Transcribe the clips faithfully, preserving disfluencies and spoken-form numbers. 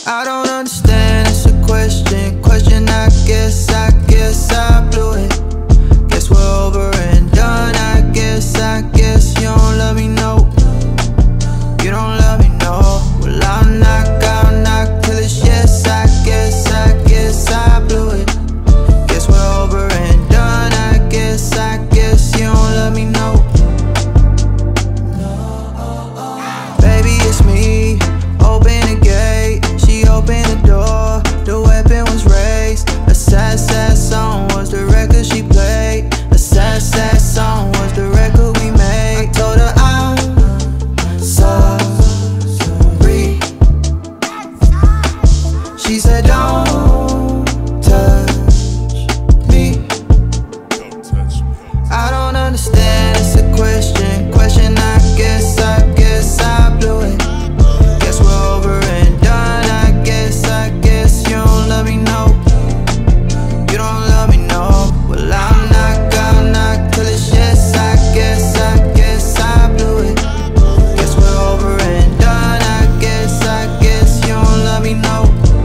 I don't understand, it's a question, question I guess, I guess I blew it. Guess we're over and done, I guess, I guess you don't love me, no. You don't love me, no. Well, I'll knock, I'll knock till it's yes, I guess, I guess I blew it. Guess we're over and done, I guess, I guess you don't love me, no. Baby, it's me, open the gate. She opened the door, the weapon was raised. A sad, sad song was the record she played. A sad, sad song was the record we made. I told her I'm sorry. She said don't touch me. I don't understand, it's a question, question I guess, I guess I blew it. Guess we're over and done, I guess, I guess you don't love me, no. You don't love me, no. Well, I'll knock, I'll knock till it's yes, I guess, I guess I blew it. Guess we're over and done, I guess, I guess you don't love me, no.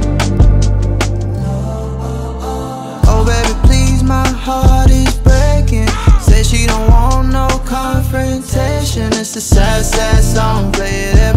Oh baby, please, my heart is breaking. Said she don't want no confrontation. It's a sad, sad song, play it every